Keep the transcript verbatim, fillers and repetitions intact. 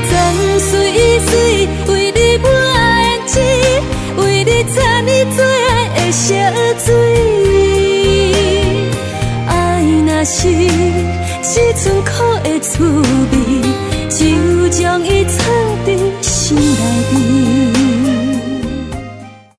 泉水水，为你抹胭脂，为你擦你最爱的烧水。爱若是一寸苦的滋味，就将伊藏在心内面。